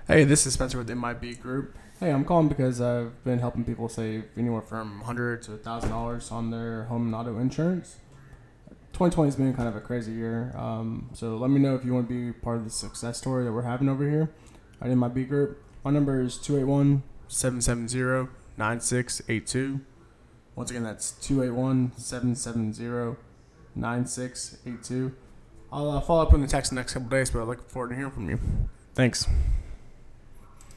Hey, this is Spencer with MIB Group. Hey, I'm calling because I've been helping people save anywhere from $100 to $1,000 on their home and auto insurance. 2020 has been kind of a crazy year, so let me know if you want to be part of the success story that we're having over here at MIB Group. My number is 281-770-9682. Once again, that's 281-770-9682. I'll follow up in the text the next couple days, but I look forward to hearing from you. Thanks.